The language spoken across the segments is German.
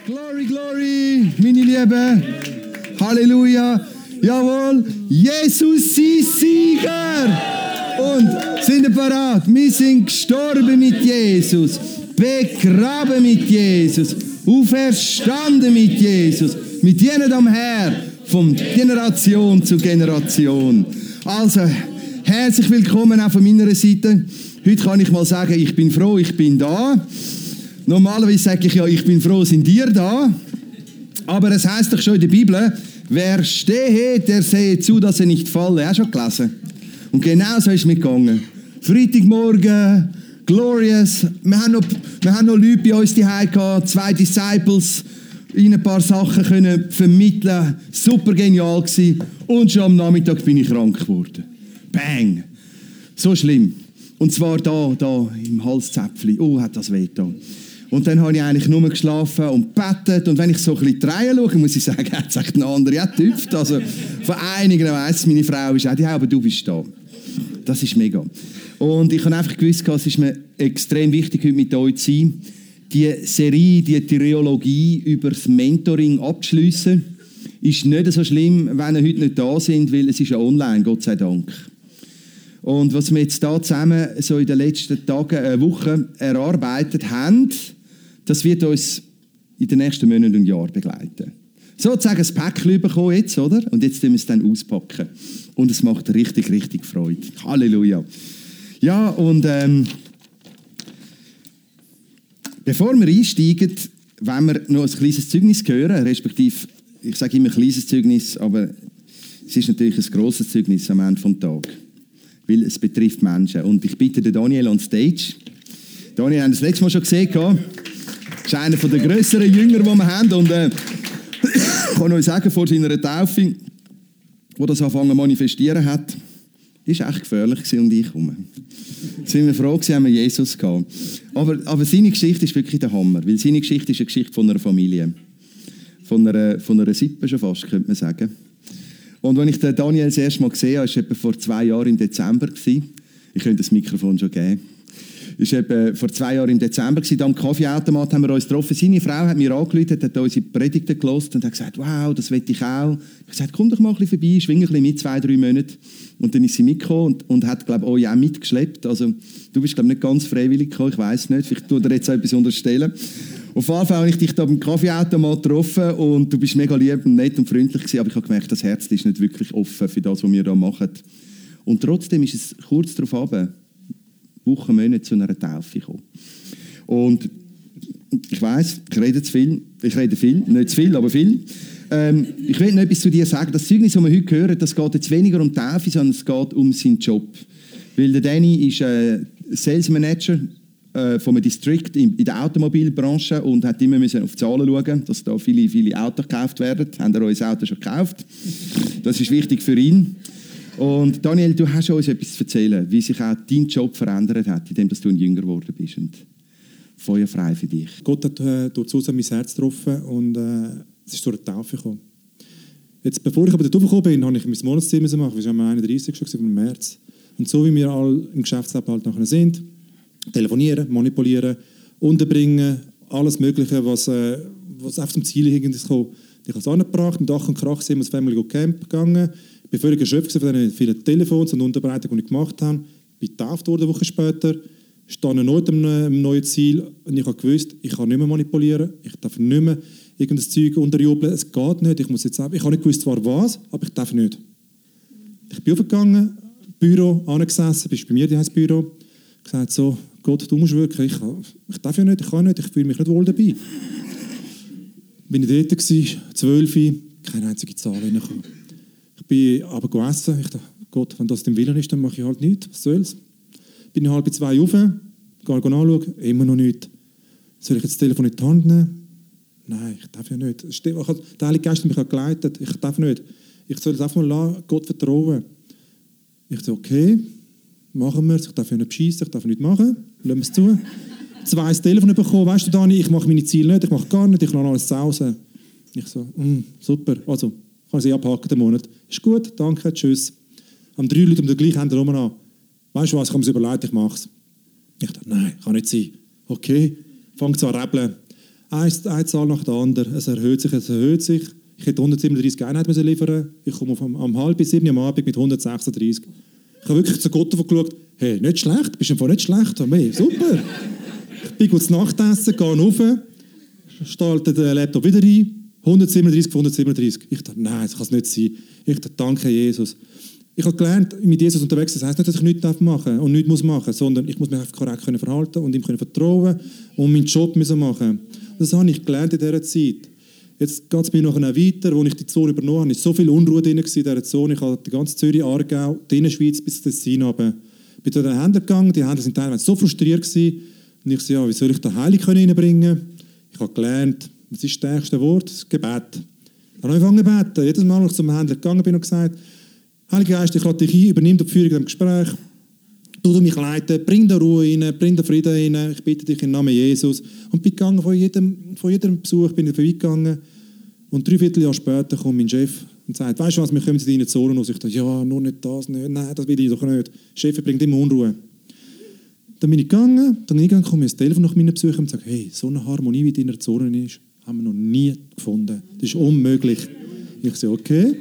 Glory, glory, meine Lieben. Halleluja. Jawohl, Jesus ist Sieger. Und sind ihr parat? Wir sind gestorben mit Jesus, begraben mit Jesus, auferstanden mit Jesus. Wir dienen am Herrn von Generation zu Generation. Also, herzlich willkommen auch von meiner Seite. Heute kann ich mal sagen, ich bin froh, ich bin da. Normalerweise sage ich ja, ich bin froh, sind ihr da. Aber es heisst doch schon in der Bibel, wer steht, der sehe zu, dass er nicht falle. Hast du schon gelesen? Und genau so ist es mitgegangen. Freitagmorgen, glorious. Wir haben noch Leute bei uns zu Hause gehabt, 2 Disciples, ihnen ein paar Sachen können vermitteln. Super genial gewesen. Und schon am Nachmittag bin ich krank geworden. Bang! So schlimm. Und zwar da im Halszäpfchen. Oh, hat das weh getan. Und dann habe ich eigentlich nur geschlafen und gebetet. Und wenn ich so ein bisschen die Reihe schaue, muss ich sagen, hat es echt eine andere getüpft. Also von einigen weiss, meine Frau ist auch die, aber du bist da. Das ist mega. Und ich habe einfach gewusst, es ist mir extrem wichtig, heute mit euch zu sein, die Serie, die Trilogie über das Mentoring abzuschliessen. Ist nicht so schlimm, wenn ihr heute nicht da sind, weil es ist ja online, Gott sei Dank. Und was wir jetzt da zusammen so in den letzten Tagen, Wochen erarbeitet haben, das wird uns in den nächsten Monaten und Jahren begleiten. Sozusagen ein Päckchen bekommen jetzt, oder? Und jetzt müssen wir es dann auspacken. Und es macht richtig, richtig Freude. Halleluja. Ja, und bevor wir einsteigen, wollen wir noch ein kleines Zeugnis hören, respektive, ich sage immer kleines Zeugnis, aber es ist natürlich ein grosses Zeugnis am Ende des Tages. Weil es betrifft Menschen. Und ich bitte den Daniel on stage. Daniel haben wir das letzte Mal schon gesehen. Das ist einer der grösseren Jünger, die wir haben. Und ich kann euch sagen, vor seiner Taufe, wo das angefangen zu manifestieren hat, war echt gefährlich um dich herum. Sind wir froh gewesen, haben wir Jesus gehabt. Aber seine Geschichte ist wirklich der Hammer. Weil seine Geschichte ist eine Geschichte von einer Familie. Von einer Sippe schon fast, könnte man sagen. Und als ich den Daniel das erste Mal gesehen habe, war es etwa vor 2 Jahren im Dezember. Ich könnte das Mikrofon schon geben. Es war etwa vor 2 Jahren im Dezember. Da am Kaffeeautomat haben wir uns getroffen. Seine Frau hat mir angerufen, hat unsere Predigten gehört und hat gesagt, wow, das will ich auch. Ich habe gesagt, komm doch mal ein bisschen vorbei, schwing ein bisschen mit, 2-3 Monate. Und dann ist sie mitgekommen und hat, glaube ich, euch auch mitgeschleppt. Also, du bist, glaube ich, nicht ganz freiwillig gekommen, ich weiss nicht. Vielleicht tue dir jetzt etwas unterstellen. Auf jeden Fall habe ich dich da beim Kaffeeautomat getroffen und du bist mega lieb und nett und freundlich gewesen, aber ich habe gemerkt, das Herz ist nicht wirklich offen für das, was wir hier machen. Und trotzdem ist es kurz darauf runter, Wochen, Monate zu einer Taufe gekommen. Und ich weiss, ich rede viel, nicht zu viel, aber viel. Ich will noch etwas zu dir sagen. Das Zeugnis, das wir heute hören, das geht jetzt weniger um die Taufe, sondern es geht um seinen Job. Weil der Danny ist Sales Manager vom District in der Automobilbranche und hat immer auf die Zahlen schauen, dass da viele Autos gekauft werden. Haben wir unser Auto schon gekauft? Das ist wichtig für ihn. Und Daniel, du hast uns etwas zu erzählen, wie sich auch dein Job verändert hat, indem du ein Jünger geworden bist. Und Feuer frei für dich. Gott hat durch Susan mein Herz getroffen und es ist durch eine Taufe gekommen. Jetzt, bevor ich aber dort gekommen bin, habe ich mein Monatsziel machen. Wir waren am 31. schon im März. Und so wie wir alle im Geschäftsleben halt nachher sind, telefonieren, manipulieren, unterbringen, alles Mögliche, was auf zum Ziel irgendwie kommt. Ich habe es angebracht, mit Ach und Krach sind wir ins Family Camp gegangen. Ich bin völlig erschöpft von den vielen Telefons und Unterbreitungen, die ich gemacht habe. Ich bin getauft worden, eine Woche später. Stehe erneut am neuen Ziel und ich habe gewusst, ich kann nicht mehr manipulieren, ich darf nicht mehr irgendein Zeug unterjubeln, es geht nicht, ich habe nicht gewusst zwar was, aber ich darf nicht. Ich bin aufgegangen, Büro, angesessen, bist bei mir, das Büro, gesagt so, Gott, du musst wirklich, ich darf ja nicht, ich kann nicht, ich fühle mich nicht wohl dabei. Bin ich dort gewesen, 12, keine einzige Zahl reingekommen. Ich bin aber gegessen, ich dachte, Gott, wenn das dein Willen ist, dann mache ich halt nichts, was soll's. Bin ich 1:30 rauf, gehe anschauen, immer noch nichts. Soll ich jetzt das Telefon in die Hand nehmen? Nein, ich darf ja nicht. Der Heilige Geist hat mich geleitet, ich darf nicht. Ich soll es einfach mal lassen, Gott vertrauen. Ich so, okay, machen wir es, ich darf ja nicht beschissen, ich darf nichts machen, lassen wir es zu. 2 das Telefon bekommen, weißt du Dani, ich mache meine Ziele nicht, ich mache gar nicht, ich lasse alles zu Hause. Ich so, super, also, kann ich sie abhaken den Monat. Ist gut, danke, tschüss. Am 3 Leute um den gleichen Händler rum an. Weißt du was, ich habe mir überlegt, ich mache es. Ich dachte, nein, kann nicht sein. Okay, fängt so an rebeln. Eine Zahl nach der anderen. Es erhöht sich, es erhöht sich. Ich hätte 137 Einheiten liefern müssen. Ich komme am 6:30 am Abend mit 136. Ich habe wirklich zu Gott geschaut. Hey, nicht schlecht, bist du einfach nicht schlecht. Hey, super. Ich bin gut zu Nachtessen, gehe rauf, starte den Laptop wieder ein. 137 von 137. Ich dachte, nein, das kann es nicht sein. Ich dachte, danke Jesus. Ich habe gelernt, mit Jesus unterwegs zu sein. Das heisst nicht, dass ich nichts machen darf und nichts machen muss, sondern ich muss mich einfach korrekt verhalten und ihm vertrauen und meinen Job machen. Das habe ich gelernt in dieser Zeit. Jetzt geht es mir nachher auch weiter, als ich die Zone übernommen habe. Es war so viel Unruhe drin in dieser Zone. Ich habe die ganze Zürich, Aargau, die Innenschweiz bis Tessin runter. Ich bin zu den Händlern gegangen, die Händler waren teilweise so frustriert gewesen. Und ich so, ja, wie soll ich da Heilung reinbringen? Ich habe gelernt, das ist das stärkste Wort, das Gebet. Ich habe angefangen zu beten. Jedes Mal, als ich zum Händler gegangen bin und gesagt, Heiliger Geist, ich lade dich ein, übernimm die Führung in diesem Gespräch. Du mich leiten, bring da Ruhe rein, bring da Frieden rein. Ich bitte dich im Namen Jesus. Und bin gegangen, von jedem Besuch bin ich vorbeigegangen. Und 3/4 Jahr später kommt mein Chef und sagt, weißt du was, wir kommen zu deinen Zonen aus. Ich dachte, ja, nur nicht das, nicht. Nein, das will ich doch nicht. Der Chef bringt immer Unruhe. Dann bin ich gegangen, dann irgendwann kommt mir das Telefon nach meinen Besuchern und sagt, hey, so eine Harmonie wie in deiner Zone ist, haben wir noch nie gefunden. Das ist unmöglich. Ich so, okay.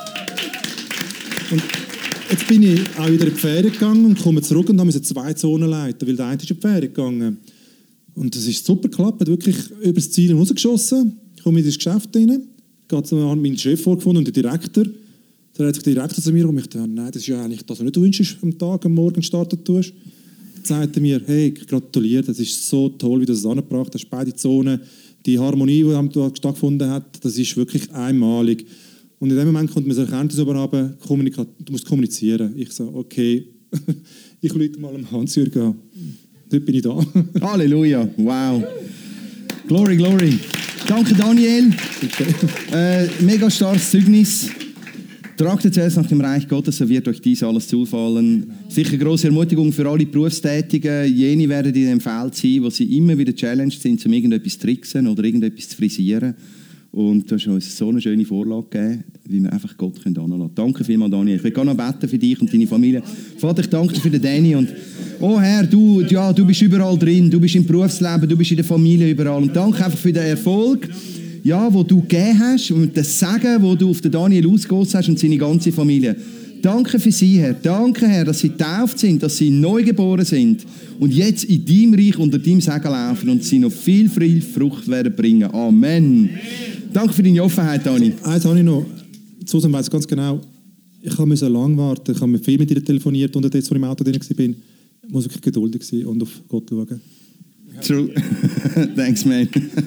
Und jetzt bin ich auch wieder in die Ferien gegangen und komme zurück und habe 2 Zonen leiten, weil der eine ist in die Ferien gegangen. Und das ist super geklappt, wirklich über das Ziel rausgeschossen. Ich komme in das Geschäft rein, gehe zu meinem Chef vorgefunden und den Direktor. Da hat sich der Direktor zu mir und ich dachte, nein, das ist ja eigentlich das, was du nicht wünschst, am Tag, am Morgen starten tust. Dann sagt er mir, hey, gratuliere, das ist so toll, wie du das angebracht hast, beide Zonen. Die Harmonie, die stattgefunden hat, das ist wirklich einmalig. Und in dem Moment kommt mir so eine Erkenntnis runter, du musst kommunizieren. Ich so, okay, ich rufe mal am Hans-Jürg an. Dort bin ich da. Halleluja, wow. Glory, glory. Danke Daniel. Mega starkes Zeugnis. Trachtet zuerst nach dem Reich Gottes, so wird euch dies alles zufallen. Sicher grosse Ermutigung für alle Berufstätigen. Jene werden in dem Feld sein, wo sie immer wieder challenged sind, um irgendetwas zu tricksen oder irgendetwas zu frisieren. Und du hast uns so eine schöne Vorlage gegeben, wie wir einfach Gott anlassen können. Danke vielmals, Daniel. Ich will gerne noch beten für dich und deine Familie. Vater, ich danke dir für den Danny. Und, oh Herr, du bist überall drin. Du bist im Berufsleben, du bist in der Familie überall. Und danke einfach für den Erfolg, ja, den du gegeben hast und das Segen, das du auf den Daniel ausgegossen hast und seine ganze Familie. Danke für sie, Herr. Danke, Herr, dass sie getauft sind, dass sie neu geboren sind und jetzt in deinem Reich unter deinem Segen laufen und sie noch viel Frucht werden bringen. Amen. Danke für deine Offenheit, Dani. Eins habe ich noch. Susan weiss ganz genau, ich musste lange warten. Ich habe viel mit ihr telefoniert und jetzt, als ich im Auto drin war, ich muss wirklich geduldig sein und auf Gott schauen. True. Thanks, man.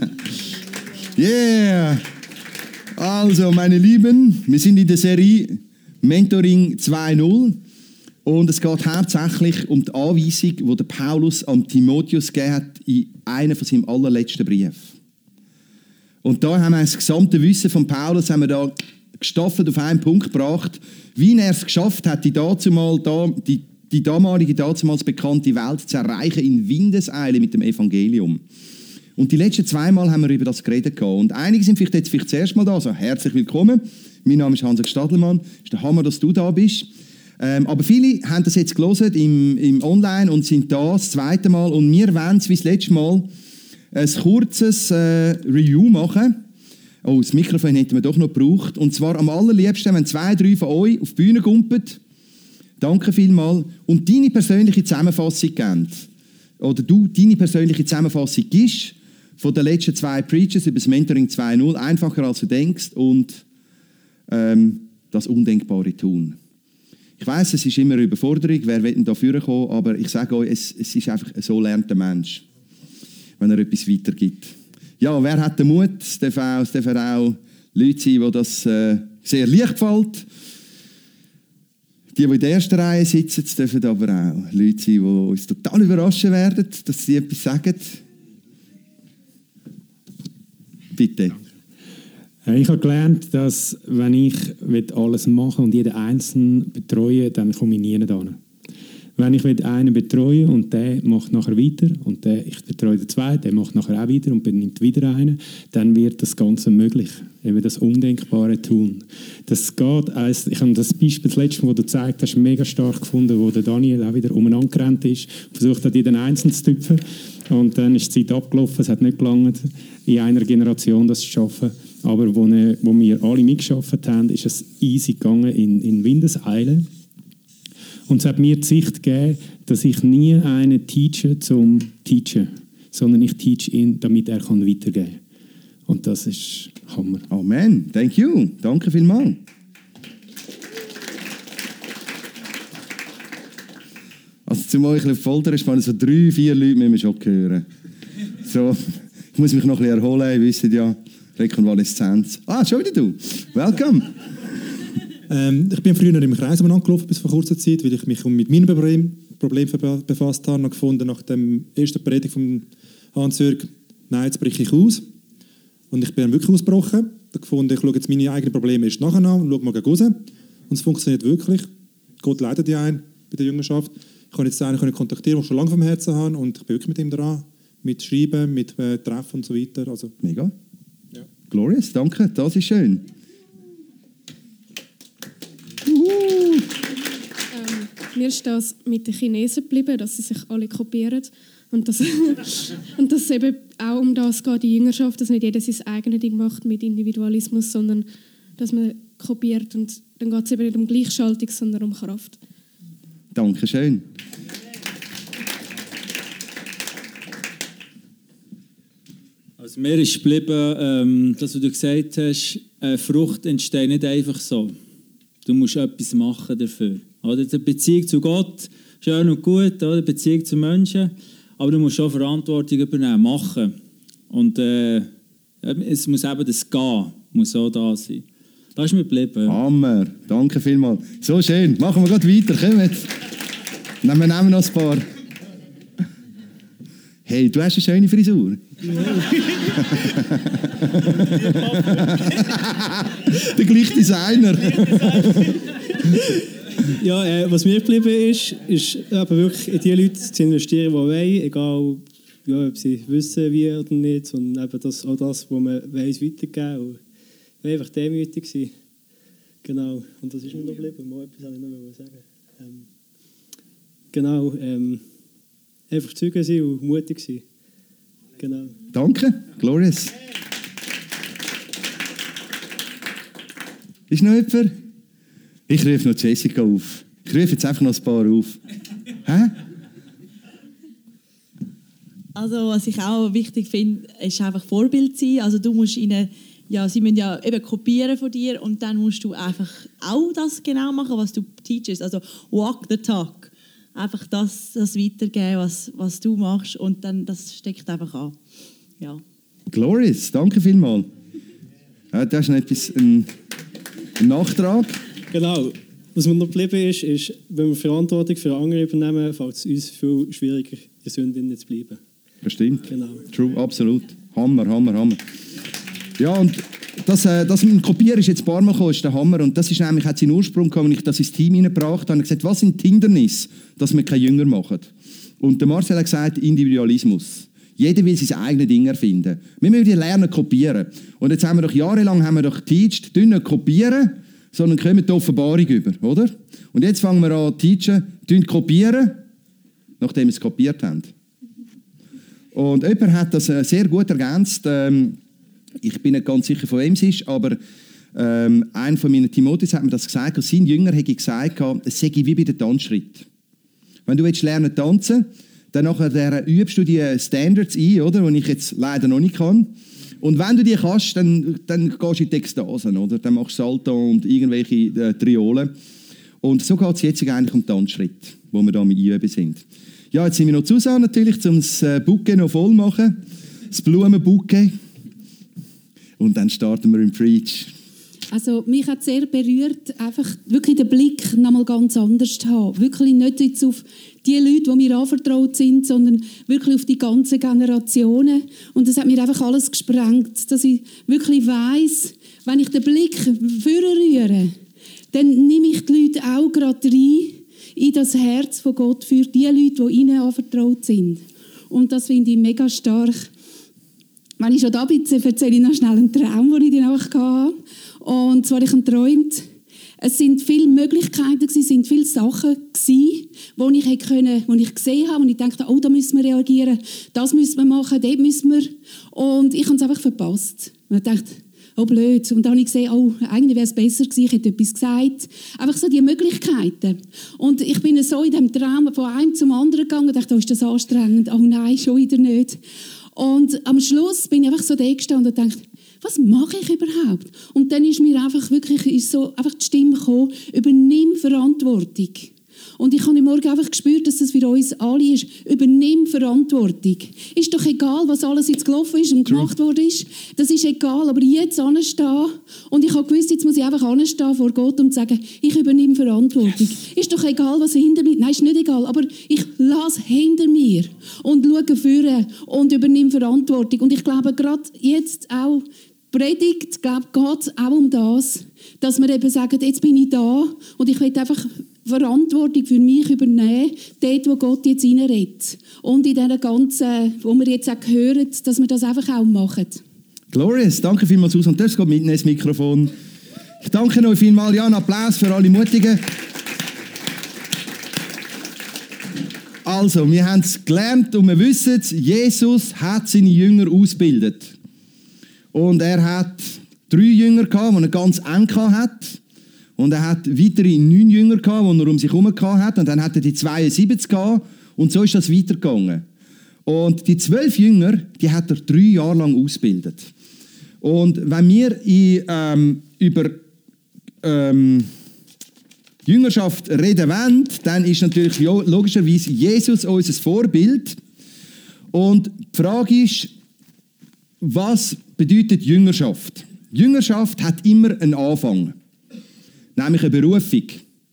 Yeah. Also, meine Lieben, wir sind in der Serie Mentoring 2.0 und es geht hauptsächlich um die Anweisung, die der Paulus an Timotheus gegeben hat in einem von seinem allerletzten Brief. Und da haben wir das gesamte Wissen von Paulus haben wir da gestaffelt auf einen Punkt gebracht, wie er es geschafft hat, die damalige, damals bekannte Welt zu erreichen in Windeseile mit dem Evangelium. Und die letzten 2 Mal haben wir über das geredet. Und einige sind vielleicht das erste Mal da, also herzlich willkommen. Mein Name ist Hans Stadelmann. Es ist der Hammer, dass du da bist. Aber viele haben das jetzt gelesen im Online und sind da das 2. Mal. Und wir wollen es wie das letzte Mal ein kurzes Review machen. Oh, das Mikrofon hätten wir doch noch gebraucht. Und zwar am allerliebsten, wenn 2, 3 von euch auf die Bühne gumpen. Danke vielmals. Und deine persönliche Zusammenfassung geben. Oder du deine persönliche Zusammenfassung gibst von den letzten 2 Preachers über das Mentoring 2.0. Einfacher als du denkst und das Undenkbare tun. Ich weiss, es ist immer eine Überforderung, wer will denn da vorkommen, aber ich sage euch, es ist einfach, so lernt der Mensch, wenn er etwas weitergibt. Ja, wer hat den Mut? Es dürfen auch Leute sein, die das sehr leicht fällt. Die in der ersten Reihe sitzen, dürfen aber auch Leute sein, die uns total überraschen werden, dass sie etwas sagen. Bitte. Ich habe gelernt, dass wenn ich alles machen und jeden Einzelnen betreue, dann komme ich nie hin. Wenn ich einen betreue und der macht nachher weiter und ich betreue den zweiten, der macht nachher auch weiter und benimmt wieder einen, dann wird das Ganze möglich. Eben das Undenkbare tun. Das geht, ich habe das Beispiel das letzte Mal, das du gezeigt hast, mega stark gefunden, wo der Daniel auch wieder umeinander gerannt ist, versucht hat, jeden Einzelnen zu tüpfen. Und dann ist die Zeit abgelaufen, es hat nicht gelangt, in einer Generation das zu schaffen. Aber wo wir alle mitgearbeitet haben, ist es easy gegangen in Windeseile. Und es hat mir die Sicht gegeben, dass ich nie einen teache zum Teachen, sondern ich teach ihn, damit er weitergeben kann. Und das ist Hammer. Amen. Thank you. Danke vielmals. Also zum euch auf Folter ist, so 3-4 Leute müssen wir schon hören. So, ich muss mich noch ein bisschen erholen, ihr wisst ja, Rekonvaleszenz. Schon wieder du. Welcome. Ich bin früher im Kreis angelaufen bis vor kurzer Zeit, weil ich mich mit meinem Problem befasst habe und gefunden, nach der ersten Predigt von Hans-Jürg, nein, jetzt breche ich aus. Und ich bin dann wirklich ausgebrochen. Ich gefunden, ich schaue jetzt meine eigenen Probleme erst nachher an und schaue mal gegen raus. Und es funktioniert wirklich. Gott leitet die ein bei der Jüngerschaft. Ich kann jetzt einen kontaktieren, den ich schon lange vom Herzen habe, und ich bin wirklich mit ihm dran. Mit Schreiben, mit Treffen und so weiter. Also, mega. Ja. Glorious, danke, das ist schön. Mir ist das mit den Chinesen geblieben, dass sie sich alle kopieren. Und dass es eben auch um das geht, die Jüngerschaft, dass nicht jeder sein eigenes Ding macht mit Individualismus, sondern dass man kopiert. Und dann geht es eben nicht um Gleichschaltung, sondern um Kraft. Dankeschön. Also mir ist geblieben, das, was du gesagt hast, Frucht entsteht nicht einfach so. Du musst etwas machen dafür. Oder? Die Beziehung zu Gott, schön und gut, oder? Die Beziehung zu Menschen, aber du musst schon Verantwortung übernehmen, machen. Und es muss eben das Gehen, muss auch da sein. Das ist mir geblieben. Hammer, danke vielmals. So schön, machen wir gerade weiter, komm jetzt. Wir nehmen noch ein paar. Hey, du hast eine schöne Frisur. Der gleiche Designer. Ja, was mir geblieben ist aber wirklich in die Leute zu investieren, die wollen, egal ja, ob sie wissen, wie oder nicht, sondern eben das, auch das, was man weiss, weitergeben. Und einfach demütig sein. Genau, und das ist mir noch geblieben. Mal etwas wollte ich noch sagen. Genau, einfach Zeugen sein und mutig sein. Genau. Danke, Glorious. Ist noch jemand? Ich rufe noch Jessica auf. Ich rufe jetzt einfach noch ein paar auf. Hä? Also, was ich auch wichtig finde, ist einfach Vorbild sein. Also, du musst ihnen, ja, sie müssen ja eben kopieren von dir und dann musst du einfach auch das genau machen, was du teachst. Also, walk the talk. Einfach das weitergeben, was du machst, und dann, das steckt einfach an. Ja. Glorious, danke vielmals. Ja, das ist noch etwas, ein Nachtrag. Genau. Was mir noch geblieben ist, wenn wir Verantwortung für andere übernehmen, fällt es uns viel schwieriger, in der Sünde zu bleiben. Bestimmt. Genau. True, absolut. Hammer. Ja, und das mit dem Kopieren ist jetzt ein paar Mal gekommen, ist der Hammer. Und das ist nämlich, hat seinen Ursprung gehabt, als ich das ins Team hineingebracht habe. Und gesagt, was sind die Hindernisse, dass wir keine Jünger machen? Und der Marcel hat gesagt, Individualismus. Jeder will sein eigenes Ding erfinden. Wir müssen lernen kopieren. Und jetzt haben wir doch jahrelang geteacht, nicht kopieren, sondern kommen die Offenbarung über, oder? Und jetzt fangen wir an zu teachen, kopieren, nachdem wir es kopiert haben. Und jemand hat das sehr gut ergänzt. Ich bin nicht ganz sicher, von wem es ist, aber einer von meinen Timotheus hat mir das gesagt. Und sein Jünger hätte gesagt, es sei wie bei den Tanzschritt. Wenn du lernen tanzen, dann nachher übst du die Standards ein, oder? Die ich jetzt leider noch nicht kann. Und wenn du die kannst, dann gehst du in die Ekstase, oder? Dann machst du Salto und irgendwelche Triolen. Und so geht es jetzt eigentlich um den Tanzschritt, wo wir da mit üben sind. Ja, jetzt sind wir noch zusammen natürlich, um das Bouquet noch voll zu machen. Das Blumenbouquet. Und dann starten wir im Preach. Also mich hat sehr berührt, einfach wirklich den Blick nochmal ganz anders zu haben. Wirklich nicht jetzt auf die Leute, die mir anvertraut sind, sondern wirklich auf die ganzen Generationen. Und das hat mir einfach alles gesprengt, dass ich wirklich weiss, wenn ich den Blick vorrühre, dann nehme ich die Leute auch gerade rein, in das Herz von Gott für die Leute, die ihnen anvertraut sind. Und das finde ich mega stark. Wenn ich schon da bin, erzähle ich noch schnell einen Traum, den ich die Nacht hatte. Und zwar, ich habe geträumt, es sind viele Möglichkeiten, es sind viele Sachen, die ich gesehen habe, und ich dachte, oh, da müssen wir reagieren, das müssen wir machen, dort müssen wir. Und ich habe es einfach verpasst. Und ich dachte, oh blöd. Und dann habe ich gesehen, oh, eigentlich wäre es besser gewesen, ich hätte etwas gesagt. Einfach so die Möglichkeiten. Und ich bin so in diesem Traum von einem zum anderen gegangen und dachte, oh, ist das anstrengend? Oh nein, schon wieder nicht. Und am Schluss bin ich einfach so da gestanden und dachte, was mache ich überhaupt? Und dann ist mir einfach wirklich einfach die Stimme gekommen, übernimm Verantwortung. Und ich habe heute Morgen einfach gespürt, dass das für uns alle ist. Übernimm Verantwortung. Ist doch egal, was alles jetzt gelaufen ist und gemacht worden ist. Das ist egal, aber jetzt anstehen. Und ich habe gewusst, jetzt muss ich einfach anstehen vor Gott und sagen, ich übernehme Verantwortung. Ist doch egal, was hinter mir... Nein, ist nicht egal, aber ich lasse hinter mir und schaue vorne und übernehme Verantwortung. Und ich glaube, gerade jetzt auch Predigt, geht es auch um das, dass wir eben sagen, jetzt bin ich da und ich will einfach Verantwortung für mich übernehmen, dort, wo Gott jetzt reinredet. Und in diesen ganzen, wo wir jetzt auch hören, dass wir das einfach auch machen. Glorious, danke vielmals, Susan. Das geht mitnehmen, das Mikrofon. Ich danke euch vielmals. Ja, einen Applaus für alle Mutigen. Also, wir haben es gelernt und wir wissen es, Jesus hat seine Jünger ausgebildet. Und er hat 3 Jünger gehabt, die er ganz eng hatte. Und er hat weitere 9 Jünger gehabt, die er um sich herum hatte. Und dann hat er die 72 gehabt. Und so ist das weitergegangen. Und die 12 Jünger, die hat er 3 Jahre lang ausgebildet. Und wenn wir über Jüngerschaft reden wollen, dann ist natürlich logischerweise Jesus unser Vorbild. Und die Frage ist, was bedeutet Jüngerschaft? Jüngerschaft hat immer einen Anfang, nämlich eine Berufung.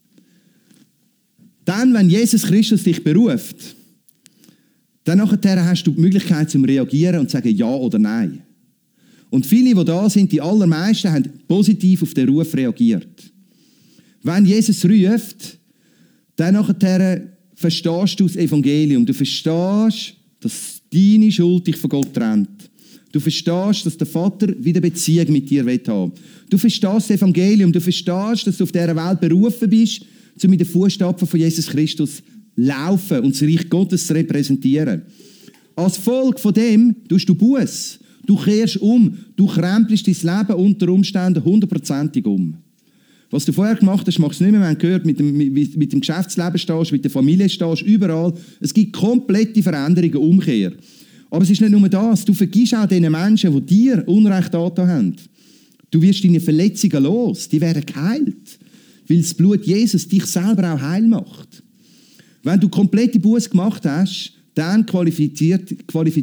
Dann, wenn Jesus Christus dich beruft, dann nachher hast du die Möglichkeit zum Reagieren und zu sagen Ja oder Nein. Und viele, die da sind, die allermeisten, haben positiv auf den Ruf reagiert. Wenn Jesus ruft, dann nachher verstehst du das Evangelium. Du verstehst, dass deine Schuld dich von Gott trennt. Du verstehst, dass der Vater wieder Beziehung mit dir haben will. Du verstehst das Evangelium. Du verstehst, dass du auf dieser Welt berufen bist, um in den Fußstapfen von Jesus Christus zu laufen und das Reich Gottes zu repräsentieren. Als Folge von dem tust du Buß. Du kehrst um. Du krempelst dein Leben unter Umständen 100%ig um. Was du vorher gemacht hast, machst du nicht mehr. Wir haben gehört, mit dem Geschäftsleben stehst, mit der Familie stehst, überall. Es gibt komplette Veränderungen, Umkehr. Aber es ist nicht nur das. Du vergisst auch den Menschen, die dir Unrecht angetan haben. Du wirst deine Verletzungen los. Die werden geheilt. Weil das Blut Jesus dich selber auch heil macht. Wenn du komplette Buße gemacht hast, dann qualifiziert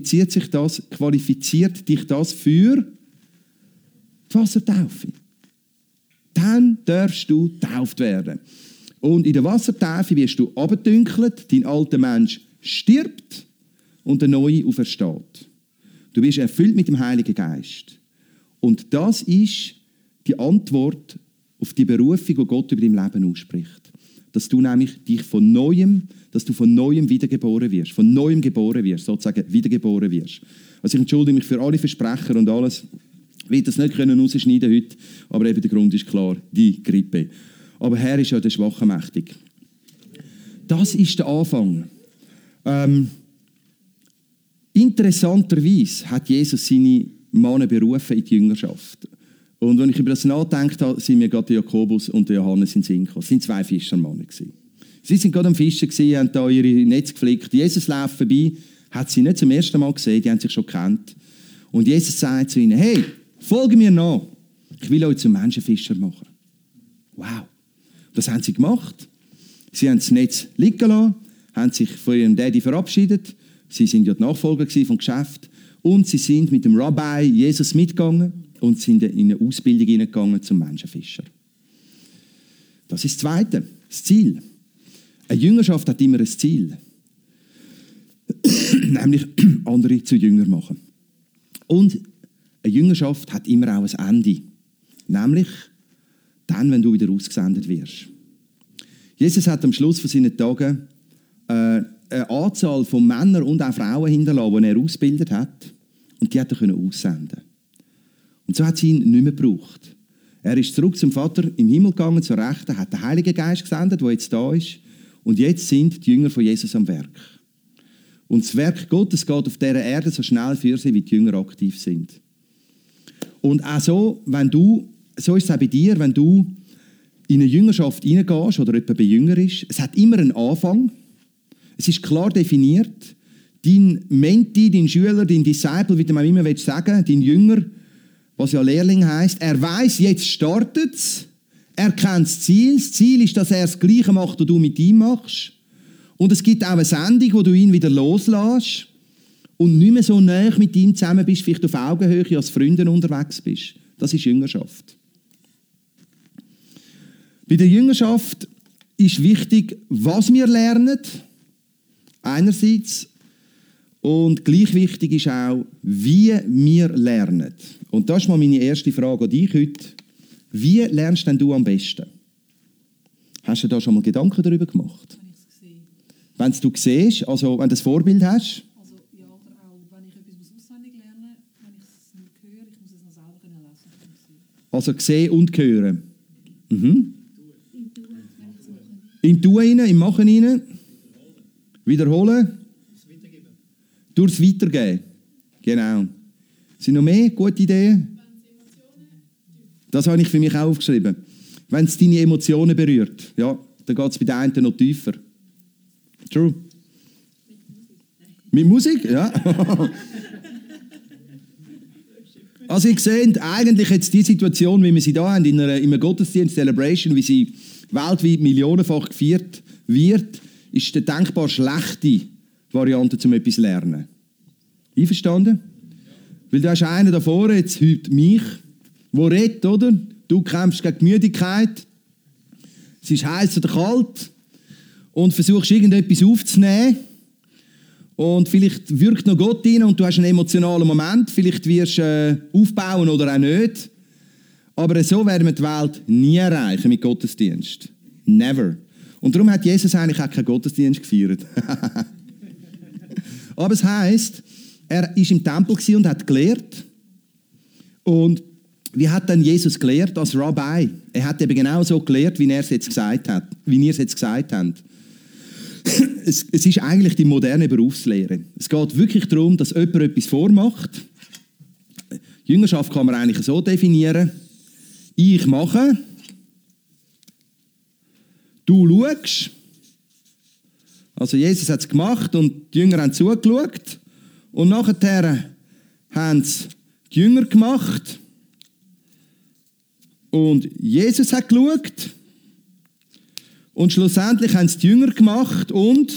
dich das für die Wassertaufe. Dann darfst du getauft werden. Und in der Wassertaufe wirst du abgedünkelt, dein alter Mensch stirbt und der neue aufersteht. Du wirst erfüllt mit dem Heiligen Geist. Und das ist die Antwort auf die Berufung, die Gott über dein Leben ausspricht. Dass du nämlich von neuem wiedergeboren wirst. Von neuem geboren wirst, sozusagen wiedergeboren wirst. Also ich entschuldige mich für alle Versprecher und alles. Ich will das nicht rausschneiden heute, aber eben der Grund ist klar, die Grippe. Aber Herr ist ja der Schwache mächtig. Das ist der Anfang. Interessanterweise hat Jesus seine Männer berufen in die Jüngerschaft. Und wenn ich über das nachgedacht habe, sind mir gerade Jakobus und Johannes in den Sinn gekommen. Es waren 2 Fischermänner. Sie sind gerade am Fischen, haben da ihre Netze geflickt. Jesus läuft vorbei, hat sie nicht zum ersten Mal gesehen, die haben sich schon gekannt. Und Jesus sagt zu ihnen, hey, folge mir nach. Ich will euch zum Menschenfischer machen. Wow. Das haben sie gemacht. Sie haben das Netz liegen lassen, haben sich von ihrem Daddy verabschiedet. Sie sind ja die Nachfolger vom Geschäft. Und sie sind mit dem Rabbi Jesus mitgegangen und sind in eine Ausbildung hineingegangen zum Menschenfischer. Das ist das Zweite, das Ziel. Eine Jüngerschaft hat immer ein Ziel. Nämlich andere zu Jünger machen. Und eine Jüngerschaft hat immer auch ein Ende. Nämlich dann, wenn du wieder ausgesendet wirst. Jesus hat am Schluss von seinen Tagen eine Anzahl von Männern und auch Frauen hinterlassen, die er ausgebildet hat. Und die hat er aussenden. Und so hat sie ihn nicht mehr gebraucht. Er ist zurück zum Vater im Himmel gegangen, zur Rechten, hat den Heiligen Geist gesendet, der jetzt da ist. Und jetzt sind die Jünger von Jesus am Werk. Und das Werk Gottes geht auf dieser Erde so schnell für sie, wie die Jünger aktiv sind. Und auch so, so ist es auch bei dir, wenn du in eine Jüngerschaft hineingehst oder jemand Jünger ist, es hat immer einen Anfang. Es ist klar definiert. Dein Menti, dein Schüler, dein Disciple, wie du immer sagen willst, dein Jünger, was ja Lehrling heisst, er weiss, jetzt startet es. Er kennt das Ziel. Das Ziel ist, dass er das Gleiche macht, was du mit ihm machst. Und es gibt auch eine Sendung, wo du ihn wieder loslässt und nicht mehr so nah mit ihm zusammen bist, vielleicht auf Augenhöhe als Freunde unterwegs bist. Das ist Jüngerschaft. Bei der Jüngerschaft ist wichtig, was wir lernen, einerseits, und gleich wichtig ist auch, wie wir lernen. Und das ist mal meine erste Frage an dich heute. Wie lernst denn du am besten? Hast du da schon mal Gedanken darüber gemacht? Wenn du siehst, also wenn du ein Vorbild hast? Also ja, oder auch wenn ich etwas auswendig lernen muss, wenn ich es nicht höre, ich muss es noch selber lesen. Also sehen und hören. Mhm. Im Tun rein, im Machen rein. Wiederholen. Durchs Weitergeben. Genau. Sind noch mehr gute Ideen? Das habe ich für mich auch aufgeschrieben. Wenn es deine Emotionen berührt, ja, dann geht es bei den einen noch tiefer. True. Mit Musik? Ja. Also ihr seht eigentlich jetzt die Situation, wie wir sie da haben, in einem Gottesdienst, Celebration, wie sie weltweit millionenfach gefeiert wird, ist die denkbar schlechte Variante, um etwas zu lernen. Einverstanden? Weil du hast einen da vorne, jetzt heute mich, der redet, oder? Du kämpfst gegen die Müdigkeit. Es ist heiß oder kalt. Und versuchst irgendetwas aufzunehmen. Und vielleicht wirkt noch Gott rein und du hast einen emotionalen Moment. Vielleicht wirst du aufbauen oder auch nicht. Aber so werden wir die Welt nie erreichen mit Gottesdienst. Never. Und darum hat Jesus eigentlich auch keinen Gottesdienst gefeiert. Aber es heisst, er war im Tempel und hat gelehrt. Und wie hat dann Jesus gelehrt als Rabbi? Er hat eben genau so gelehrt, wie er es jetzt gesagt hat. Wie ihr es jetzt gesagt habt. Es ist eigentlich die moderne Berufslehre. Es geht wirklich darum, dass jemand etwas vormacht. Jüngerschaft kann man eigentlich so definieren. Ich mache. Du schaust. Also Jesus hat es gemacht und die Jünger haben zugeschaut. Und nachher haben es die Jünger gemacht. Und Jesus hat geschaut. Und schlussendlich haben es die Jünger gemacht und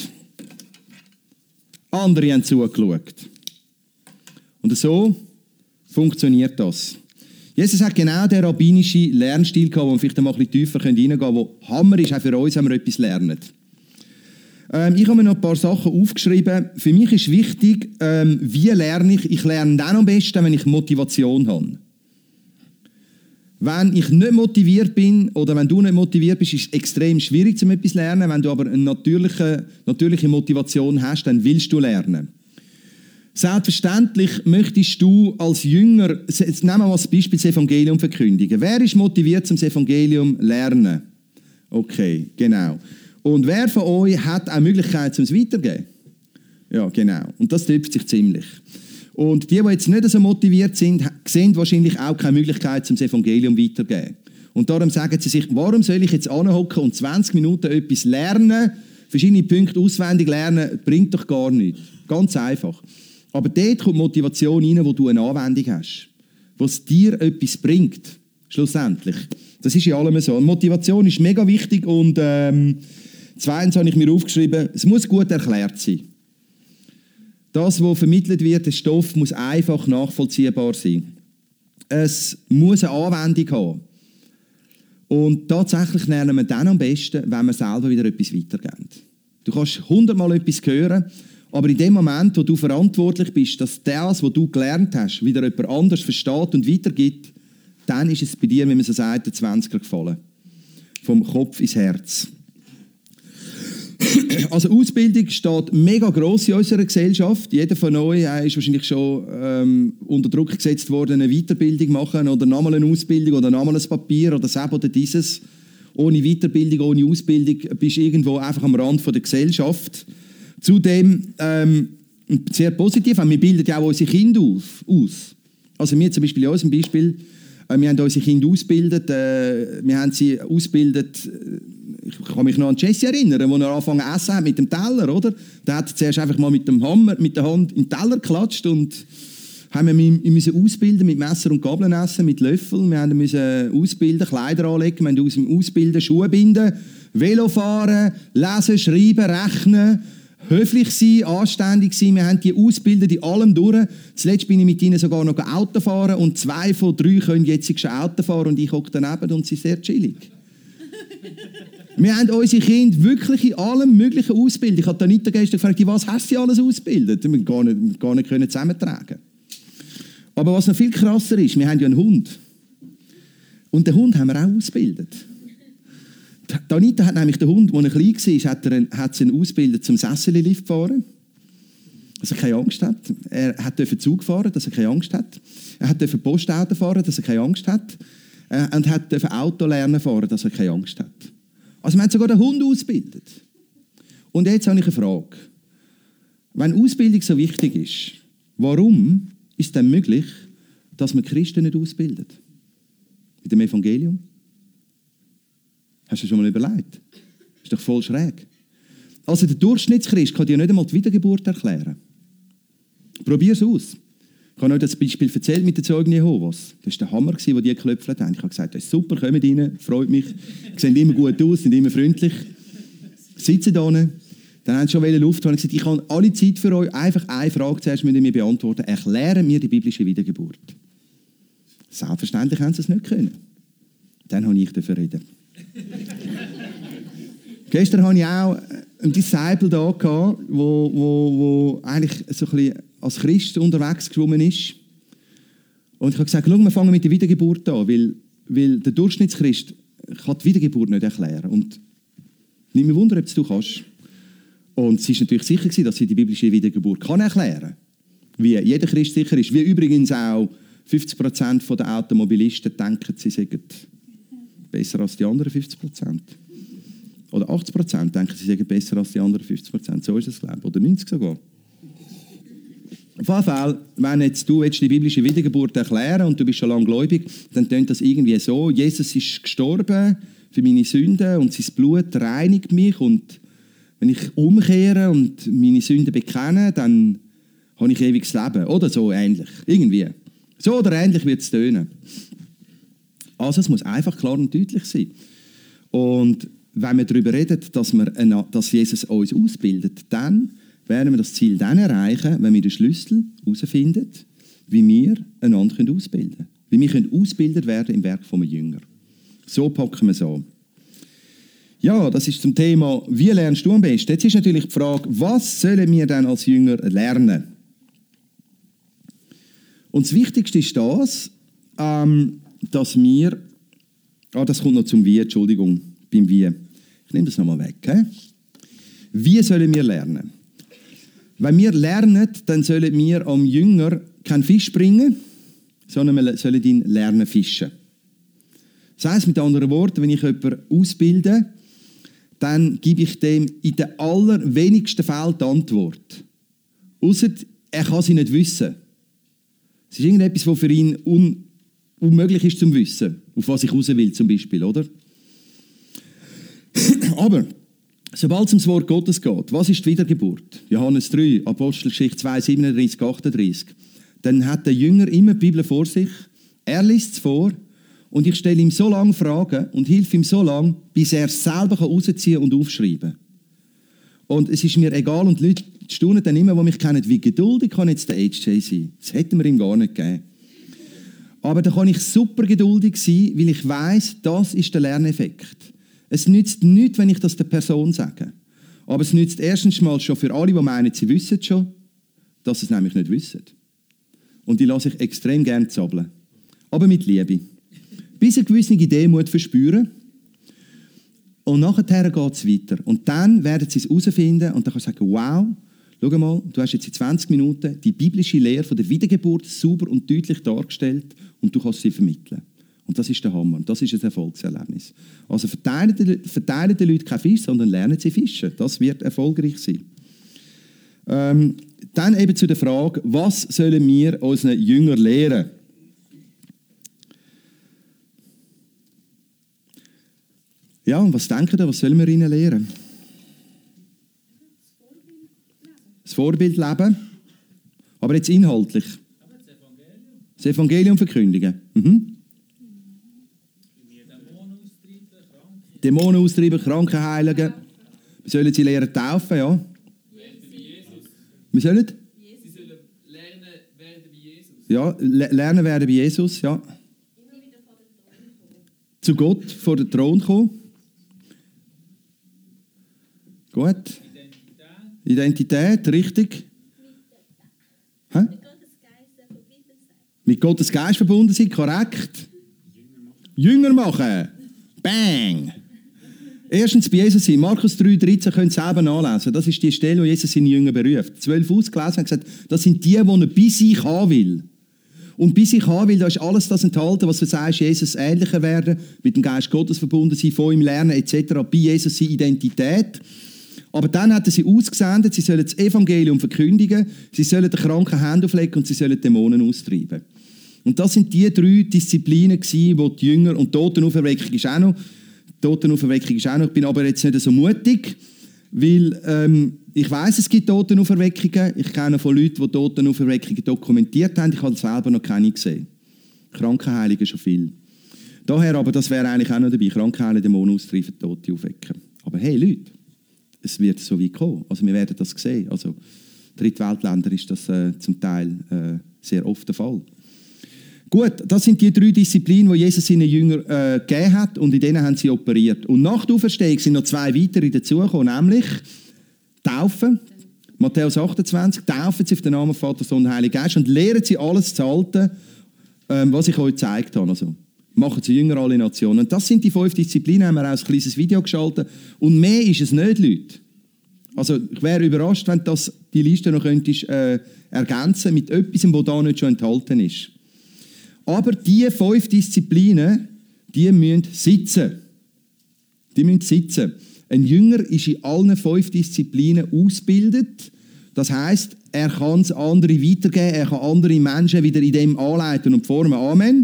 andere haben zugeschaut. Und so funktioniert das. Jesus hat genau den rabbinischen Lernstil gehabt, wo wir vielleicht mal ein bisschen tiefer reingehen können, wo Hammer ist, auch für uns, wenn wir etwas lernen. Ich habe mir noch ein paar Sachen aufgeschrieben. Für mich ist wichtig, wie lerne ich? Ich lerne dann am besten, wenn ich Motivation habe. Wenn ich nicht motiviert bin oder wenn du nicht motiviert bist, ist es extrem schwierig, zum etwas zu lernen. Wenn du aber eine natürliche Motivation hast, dann willst du lernen. Selbstverständlich möchtest du als Jünger, jetzt nehmen wir mal als Beispiel das Evangelium verkündigen. Wer ist motiviert, zum Evangelium zu lernen? Okay, genau. Und wer von euch hat auch Möglichkeit, um es weiterzugeben? Ja, genau. Und das trifft sich ziemlich. Und die jetzt nicht so motiviert sind, sehen wahrscheinlich auch keine Möglichkeit, zum Evangelium weiterzugeben. Und darum sagen sie sich, warum soll ich jetzt anhocken und 20 Minuten etwas lernen, verschiedene Punkte auswendig lernen, bringt doch gar nichts. Ganz einfach. Aber dort kommt Motivation rein, wo du eine Anwendung hast. Was dir etwas bringt, schlussendlich. Das ist ja allem so. Und Motivation ist mega wichtig und zweitens habe ich mir aufgeschrieben, es muss gut erklärt sein. Das, was vermittelt wird, der Stoff, muss einfach nachvollziehbar sein. Es muss eine Anwendung haben. Und tatsächlich lernen wir dann am besten, wenn wir selber wieder etwas weitergeben. Du kannst 100-mal etwas hören, aber in dem Moment, wo du verantwortlich bist, dass das, was du gelernt hast, wieder jemand anders versteht und weitergibt, dann ist es bei dir, wie man so sagt, der 20er gefallen. Vom Kopf ins Herz. Also Ausbildung steht mega gross in unserer Gesellschaft. Jeder von euch ist wahrscheinlich schon unter Druck gesetzt worden, eine Weiterbildung machen oder nochmal eine Ausbildung oder nochmal ein Papier oder das oder dieses. Ohne Weiterbildung, ohne Ausbildung bist du irgendwo einfach am Rand der Gesellschaft. Zudem sehr positiv, wir bilden ja auch unsere Kinder aus. Also wir zum Beispiel in unserem Beispiel, wir haben unsere Kinder ausgebildet, wir haben sie ausgebildet, ich kann mich noch an Jesse erinnern, als er angefangen zu essen hat mit dem Teller, oder? Der hat zuerst einfach mal mit dem Hammer, mit der Hand in den Teller geklatscht und wir müssen ausbilden mit Messer und Gabeln essen, mit Löffeln. Wir müssen ausbilden, Kleider anlegen, wir müssen ausbilden, Schuhe binden, Velo fahren, lesen, schreiben, rechnen, höflich sein, anständig sein. Wir haben die ausgebildet in allem durch. Zuletzt bin ich mit ihnen sogar noch Auto fahren und 2 von 3 können jetzt schon Auto fahren und ich hocke daneben und sie sind sehr chillig. Wir haben unsere Kinder wirklich in allem möglichen ausgebildet. Ich habe Anita gestern gefragt, was hast du alles ausgebildet? Wir gar nicht zusammentragen. Aber was noch viel krasser ist, wir haben ja einen Hund. Und den Hund haben wir auch ausgebildet. Die Anita hat nämlich den Hund, als er klein war, hat sie ihn ausgebildet zum Sessellift fahren. Dass er keine Angst hat. Er durfte Zug fahren, dass er keine Angst hat. Er durfte Postauto fahren, dass er keine Angst hat. Und er durfte Auto lernen fahren, dass er keine Angst hat. Also wir haben sogar den Hund ausgebildet. Und jetzt habe ich eine Frage. Wenn Ausbildung so wichtig ist, warum ist es denn möglich, dass man Christen nicht ausbildet? Mit dem Evangelium? Hast du schon mal überlegt? Ist doch voll schräg. Also der Durchschnittschrist kann dir nicht einmal die Wiedergeburt erklären. Probier es aus. Ich habe euch das Beispiel erzählt mit den Zeugen Jehovas. Das war der Hammer, den die geklopft haben. Ich habe gesagt, das ist super, kommt rein, freut mich. Sehen immer gut aus, sind immer freundlich. Sitzen da. Dann haben sie schon Luft. Und ich gesagt, ich habe alle Zeit für euch. Einfach eine Frage zuerst müsst ihr mir beantworten. Erklären mir die biblische Wiedergeburt. Selbstverständlich haben sie es nicht können. Dann habe ich dafür reden. Gestern hatte ich auch einen Disciple da, der eigentlich so ein bisschen als Christ unterwegs geschwommen ist. Und ich habe gesagt, schau, wir fangen mit der Wiedergeburt an, weil der Durchschnittschrist kann die Wiedergeburt nicht erklären. Und nicht mehr wundern, ob es du kannst. Und sie war natürlich sicher, dass sie die biblische Wiedergeburt kann erklären kann. Wie jeder Christ sicher ist. Wie übrigens auch 50% der Automobilisten denken, sie seien besser als die anderen 50%. Oder 80% denken, sie seien besser als die anderen 50%. So ist es, glaube ich. Oder 90% sogar. Auf jeden Fall, wenn jetzt du die biblische Wiedergeburt erklären und du bist schon lange gläubig, dann tönt das irgendwie so, Jesus ist gestorben für meine Sünden und sein Blut reinigt mich und wenn ich umkehre und meine Sünden bekenne, dann habe ich ewiges Leben. Oder so ähnlich. Irgendwie. So oder ähnlich wird es tönen. Also es muss einfach klar und deutlich sein. Und wenn wir darüber reden, dass Jesus uns ausbildet, dann werden wir das Ziel dann erreichen, wenn wir den Schlüssel herausfinden, wie wir einander ausbilden können. Wie wir ausgebildet werden im Werk von einem Jünger. So packen wir es an. Ja, das ist zum Thema, wie lernst du am besten? Jetzt ist natürlich die Frage, was sollen wir denn als Jünger lernen? Und das Wichtigste ist das, dass wir... das kommt noch zum Wie, Entschuldigung, beim Wie. Ich nehme das nochmal weg. He? Wie sollen wir lernen? Wenn wir lernen, dann sollen wir am Jünger keinen Fisch bringen, sondern wir sollen ihn lernen fischen. Das heisst mit anderen Worten, wenn ich jemanden ausbilde, dann gebe ich dem in den allerwenigsten Fällen die Antwort. Ausser er kann sie nicht wissen. Es ist irgendetwas, was für ihn unmöglich ist zum Wissen. Auf was ich raus will zum Beispiel, oder? Aber sobald es ums Wort Gottes geht, was ist die Wiedergeburt? Johannes 3, Apostelgeschichte 2, 37, 38. Dann hat der Jünger immer die Bibel vor sich, er liest es vor und ich stelle ihm so lange Fragen und helfe ihm so lange, bis er es selber herausziehen und aufschreiben kann. Und es ist mir egal und die Leute staunen dann immer, die mich kennen, wie geduldig kann jetzt der HJ sein. Das hätten wir ihm gar nicht gegeben. Aber da kann ich super geduldig sein, weil ich weiss, das ist der Lerneffekt. Es nützt nichts, wenn ich das der Person sage. Aber es nützt erstens mal schon für alle, die meinen, sie wissen es schon, dass sie es nämlich nicht wissen. Und die lasse ich extrem gerne zappeln. Aber mit Liebe. Bis eine gewisse Demut verspüren. Und nachher geht es weiter. Und dann werden sie es herausfinden und dann kannst du sagen, wow, schau mal, du hast jetzt in 20 Minuten die biblische Lehre von der Wiedergeburt sauber und deutlich dargestellt und du kannst sie vermitteln. Und das ist der Hammer. Und das ist ein Erfolgserlebnis. Also verteilen den Leuten kein Fisch, sondern lernen sie fischen. Das wird erfolgreich sein. Dann eben zu der Frage, was sollen wir unseren Jüngern lehren? Ja, und was denken ihr, was sollen wir ihnen lehren? Das Vorbild leben. Aber jetzt inhaltlich. Das Evangelium verkündigen. Dämonen austreiben, Kranken heiligen. Wir sollen sie lernen taufen, ja. Wir sollen? Sie sollen lernen werden wie Jesus. Ja, lernen werden wie Jesus, ja. Zu Gott vor den Thron kommen. Gut. Identität, richtig. Hä? Mit Gottes Geist verbunden sein, korrekt. Jünger machen. Bang! Erstens bei Jesus sein. Markus 3,13 könnt ihr selber nachlesen. Das ist die Stelle, wo Jesus seine Jünger beruft. 12 ausgelesen und gesagt, das sind die er bei sich haben will. Und bei sich haben will, da ist alles das enthalten, was du sagst, Jesus ähnlicher werden, mit dem Geist Gottes verbunden sein, von ihm lernen etc. Bei Jesus seine Identität. Aber dann hat er sie ausgesendet, sie sollen das Evangelium verkündigen, sie sollen den Kranken Hände auflegen und sie sollen Dämonen austreiben. Und das sind die 3 Disziplinen gewesen, wo die Jünger, und Totenauferweckung ist auch noch, ich bin aber jetzt nicht so mutig, weil ich weiss, es gibt Totenauferweckungen, ich kenne von Leuten, die Totenauferweckungen dokumentiert haben, ich habe selber noch keine gesehen. Krankenheiligen schon viel. Daher aber, das wäre eigentlich auch noch dabei, Krankenheilen, Dämonen austreiben, Tote aufwecken. Aber hey Leute, es wird so weit kommen. Also wir werden das sehen. Also Drittweltländer ist das zum Teil sehr oft der Fall. Gut, das sind die 3 Disziplinen, die Jesus seinen Jüngern gegeben hat und in denen haben sie operiert. Und nach der Auferstehung sind noch 2 weitere dazugekommen, nämlich Taufen. Matthäus 28, taufen sie auf den Namen Vater, Sohn und Heiligen Geist und lehren sie alles zu halten, was ich euch gezeigt habe. Also, machen sie Jünger alle Nationen. Und das sind die 5 Disziplinen, haben wir auch ein kleines Video geschaltet. Und mehr ist es nicht, Leute. Also ich wäre überrascht, wenn du die Liste noch könntest, ergänzen mit etwas, was da nicht schon enthalten ist. Aber diese 5 Disziplinen, die müssen sitzen. Die müssen sitzen. Ein Jünger ist in allen 5 Disziplinen ausgebildet. Das heisst, er kann es andere weitergeben, er kann andere Menschen wieder in dem anleiten und formen. Amen.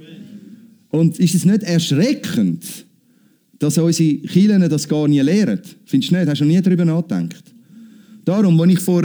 Und ist es nicht erschreckend, dass unsere Kirchen das gar nie lehren? Findest du nicht? Hast du noch nie darüber nachgedacht? Darum, als ich vor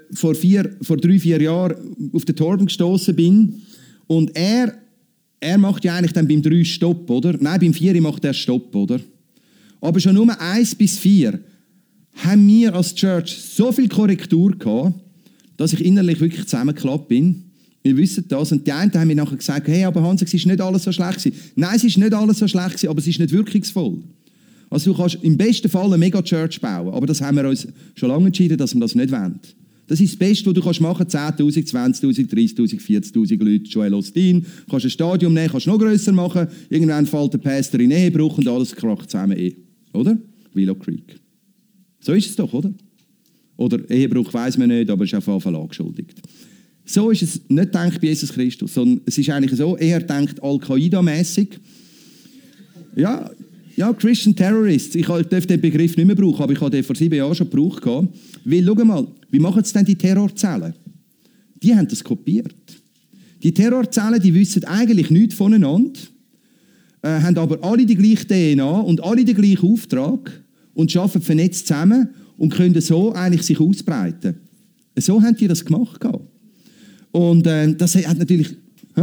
3-4 Jahren auf den Torben gestoßen bin, und er macht ja eigentlich dann beim 3 Stopp, oder? Nein, beim 4 macht er Stopp, oder? Aber schon nur 1 bis 4 haben wir als Church so viel Korrektur gehabt, dass ich innerlich wirklich zusammengeklappt bin. Wir wissen das. Und die einen haben mir nachher gesagt, hey, aber Hans, es ist nicht alles so schlecht gewesen. Nein, es ist nicht alles so schlecht gewesen, aber es ist nicht wirkungsvoll. Also du kannst im besten Fall eine Mega-Church bauen, aber das haben wir uns schon lange entschieden, dass wir das nicht wollen. Das ist das Beste, was du machen kannst. 10'000, 20'000, 30'000, 40'000 Leute, Joel Osteen. Du kannst ein Stadion nehmen, kannst noch grösser machen. Irgendwann fällt der Pastor in Ehebruch und alles kracht zusammen. Oder? Willow Creek. So ist es doch, oder? Oder Ehebruch weiss man nicht, aber ist auf jeden Fall angeschuldigt. So ist es nicht gedacht bei Jesus Christus, sondern es ist eigentlich so, er denkt Al-Qaida-mässig. Ja, Christian Terrorists. Ich darf den Begriff nicht mehr brauchen, aber ich habe den vor 7 Jahren schon gebraucht. Weil, schau mal, wie machen es denn die Terrorzellen? Die haben das kopiert. Die Terrorzellen, die wissen eigentlich nichts voneinander, haben aber alle die gleiche DNA und alle den gleichen Auftrag und arbeiten vernetzt zusammen und können so eigentlich sich ausbreiten. So haben die das gemacht. Und das hat natürlich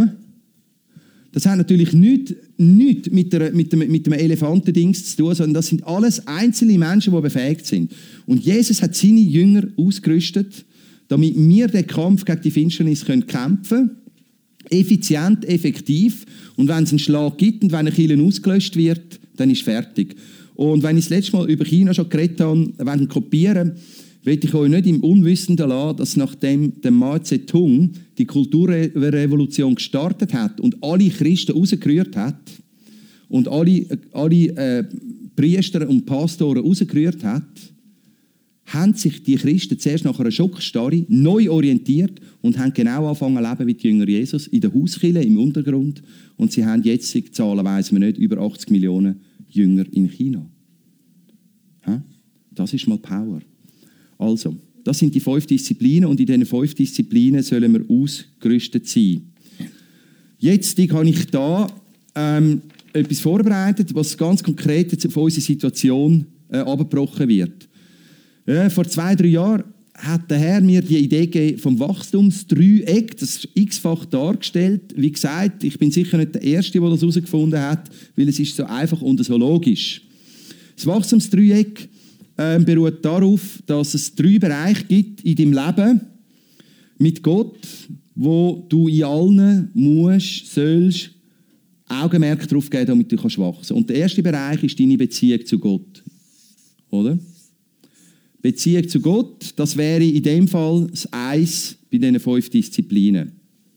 nichts mit dem Elefantendings zu tun, sondern das sind alles einzelne Menschen, die befähigt sind. Und Jesus hat seine Jünger ausgerüstet, damit wir den Kampf gegen die Finsternis kämpfen können. Effizient, effektiv. Und wenn es einen Schlag gibt und wenn eine Kirche ausgelöscht wird, dann ist fertig. Und wenn ich das letzte Mal über China schon geredet habe, wegen Kopieren, will ich euch nicht im Unwissenden lassen, dass nachdem der Mao Zedong die Kulturrevolution gestartet hat und alle Christen rausgerührt hat und alle Priester und Pastoren rausgerührt hat, haben sich die Christen zuerst nach einer Schockstarre neu orientiert und haben genau angefangen zu leben wie die Jünger Jesus, in der Hauskirche, im Untergrund. Und sie haben jetzt, die Zahlen weiss man nicht, über 80 Millionen Jünger in China. Das ist mal Power. Also, das sind die 5 Disziplinen und in diesen 5 Disziplinen sollen wir ausgerüstet sein. Jetzt habe ich da etwas vorbereitet, was ganz konkret auf unsere Situation abgebrochen wird. Vor 2-3 Jahren hat der Herr mir die Idee gegeben vom Wachstumsdreieck, das ist x-fach dargestellt. Wie gesagt, ich bin sicher nicht der Erste, der das herausgefunden hat, weil es ist so einfach und so logisch. Das Wachstumsdreieck beruht darauf, dass es 3 Bereiche gibt in deinem Leben mit Gott, wo du in allen sollst Augenmerk darauf geben, damit du wachsen kannst. Und der erste Bereich ist deine Beziehung zu Gott. Oder? Beziehung zu Gott, das wäre in dem Fall das Eins bei diesen 5 Disziplinen.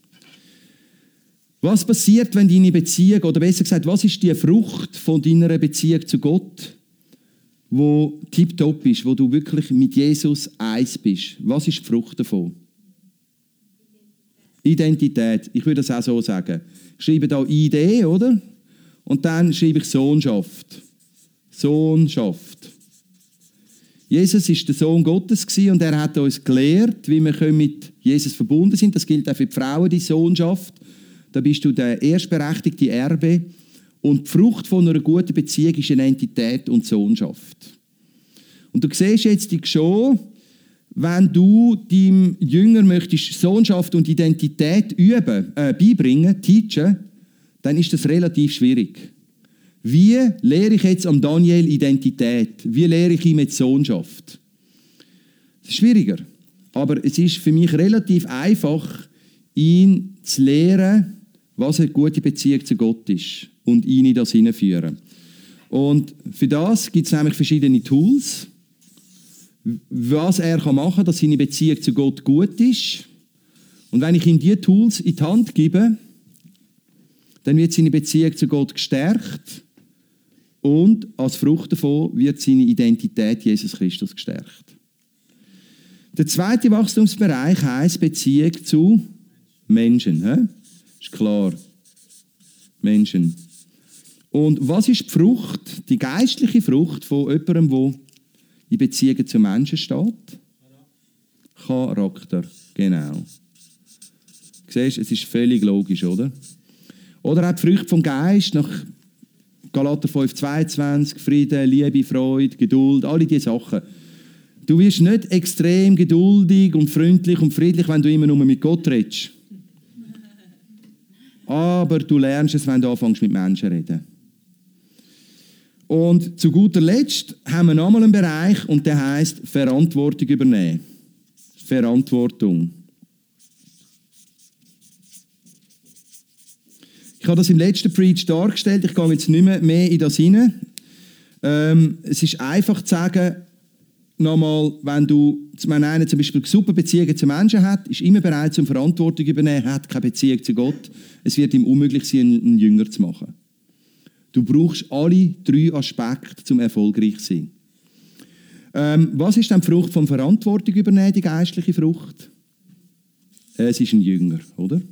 Was passiert, wenn deine Beziehung, oder besser gesagt, was ist die Frucht von deiner Beziehung zu Gott, wo tipptopp ist, wo du wirklich mit Jesus eins bist? Was ist die Frucht davon? Identität. Ich würde das auch so sagen. Ich schreibe da Idee, oder? Und dann schreibe ich Sohnschaft. Sohnschaft. Jesus war der Sohn Gottes und er hat uns gelehrt, wie wir mit Jesus verbunden sind. Das gilt auch für die Frauen, die Sohnschaft. Da bist du der erstberechtigte Erbe. Und die Frucht von einer guten Beziehung ist Identität und Sohnschaft. Und du siehst jetzt schon, wenn du deinem Jünger möchtest Sohnschaft und Identität beibringen, teachen, dann ist das relativ schwierig. Wie lehre ich jetzt am Daniel Identität? Wie lehre ich ihm jetzt Sohnschaft? Das ist schwieriger. Aber es ist für mich relativ einfach, ihn zu lehren, was eine gute Beziehung zu Gott ist und ihn in das hineinführen. Und für das gibt es nämlich verschiedene Tools, was er machen kann, dass seine Beziehung zu Gott gut ist. Und wenn ich ihm diese Tools in die Hand gebe, dann wird seine Beziehung zu Gott gestärkt und als Frucht davon wird seine Identität Jesus Christus gestärkt. Der zweite Wachstumsbereich heisst Beziehung zu Menschen. Ist klar. Menschen. Und was ist die Frucht, die geistliche Frucht von jemandem, der in Beziehungen zu Menschen steht? Charakter. Genau. Du siehst, es ist völlig logisch, oder? Oder auch die Früchte vom Geist nach Galater 5,22, Frieden, Liebe, Freude, Geduld, alle diese Sachen. Du wirst nicht extrem geduldig und freundlich und friedlich, wenn du immer nur mit Gott redest. Aber du lernst es, wenn du anfängst mit Menschen zu reden. Und zu guter Letzt haben wir nochmal einen Bereich und der heisst Verantwortung übernehmen. Verantwortung. Ich habe das im letzten Preach dargestellt, ich gehe jetzt nicht mehr in das hinein. Es ist einfach zu sagen, nochmal, wenn einer zum Beispiel super Beziehungen zu Menschen hat, ist immer bereit, zum Verantwortung zu übernehmen, hat keine Beziehung zu Gott, es wird ihm unmöglich sein, einen Jünger zu machen. Du brauchst alle 3 Aspekte, um erfolgreich zu sein. Was ist dann die Frucht von Verantwortung übernehmen, die geistliche Frucht? Es ist ein Jünger, oder?